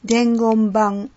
伝言版。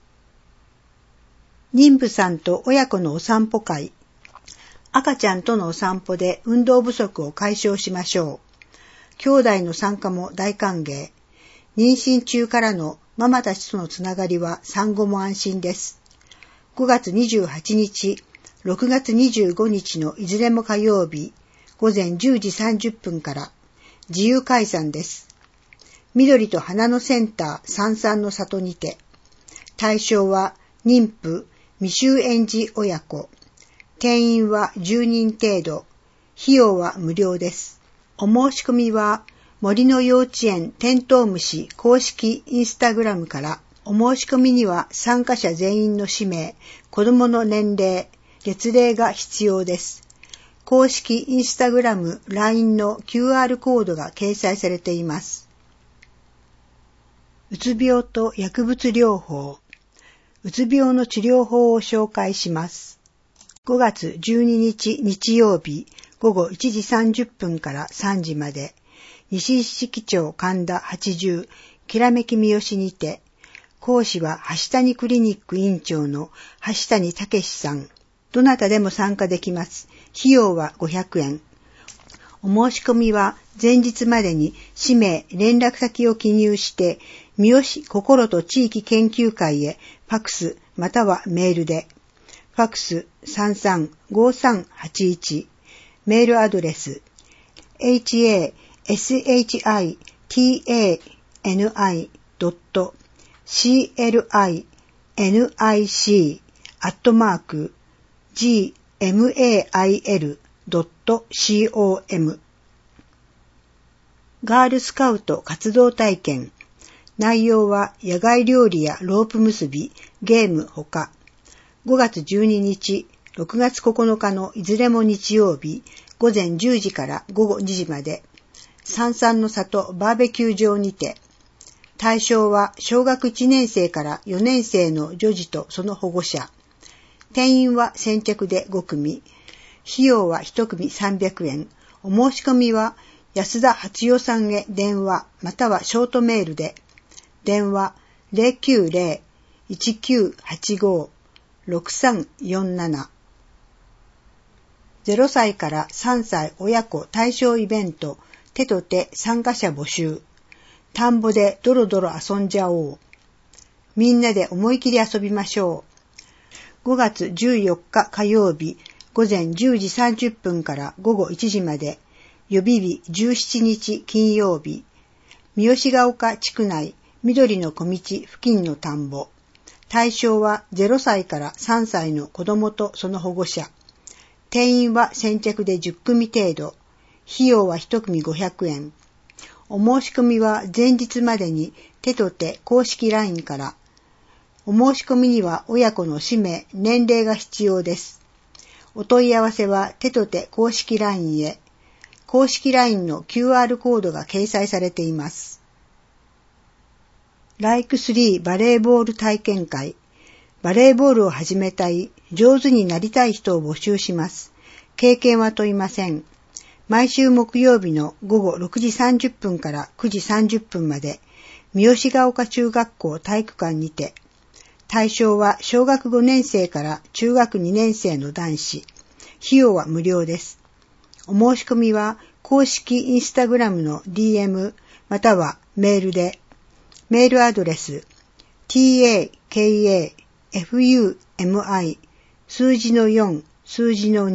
妊婦さんと親子のお散歩会。赤ちゃんとのお散歩で運動不足を解消しましょう。兄弟の参加も大歓迎。妊娠中からのママたちとのつながりは産後も安心です。5月28日、6月25日のいずれも火曜日、午前10時30分から自由解散です。緑と花のセンターさんさんの里にて、対象は妊婦、未就園児親子、定員は10人程度、費用は無料です。お申し込みは森の幼稚園テントウムシ公式インスタグラムから、お申し込みには参加者全員の氏名、子供の年齢、月齢が必要です。公式インスタグラム LINE の QR コードが掲載されています。うつ病と薬物療法。うつ病の治療法を紹介します。5月12日日曜日午後1時30分から3時まで、西一色町神田80きらめき三好にて、講師は橋谷クリニック院長の橋谷武さん。どなたでも参加できます。費用は500円。お申し込みは前日までに氏名、連絡先を記入して、三好心と地域研究会へファクスまたはメールで、ファクス335381、メールアドレス、hashitani.clinic.gmail.com ガールスカウト活動体験。内容は野外料理やロープ結び、ゲームほか。5月12日、6月9日のいずれも日曜日、午前10時から午後2時まで、さんさんの里バーベキュー場にて、対象は小学1年生から4年生の女児とその保護者。定員は先着で5組。費用は1組300円。お申し込みは安田初代さんへ電話またはショートメールで。電話 090-1985-6347 0歳から3歳親子対象イベント手と手参加者募集。田んぼでドロドロ遊んじゃおう。みんなで思い切り遊びましょう。5月14日火曜日午前10時30分から午後1時まで、予備日17日金曜日、三好ヶ丘地区内緑の小道付近の田んぼ。対象は0歳から3歳の子供とその保護者。定員は先着で10組程度。費用は1組500円。お申し込みは前日までに手と手公式 LINE から。お申し込みには親子の氏名、年齢が必要です。お問い合わせは手と手公式 LINE へ。公式 LINE の QR コードが掲載されています。Like 3バレーボール体験会。バレーボールを始めたい、上手になりたい人を募集します。経験は問いません。毎週木曜日の午後6時30分から9時30分まで、三好ヶ丘中学校体育館にて、対象は小学5年生から中学2年生の男子。費用は無料です。お申し込みは公式インスタグラムの DM またはメールで、メールアドレス takafumi 数字の4数字の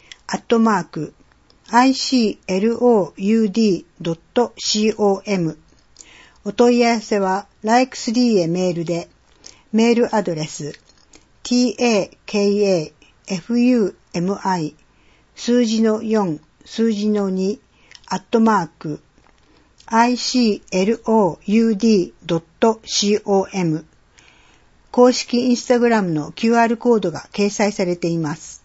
2@icloud.com お問い合わせは like3 へメールで、メールアドレス takafumi 数字の4数字の2@icloud.com 公式インスタグラムの QR コードが掲載されています。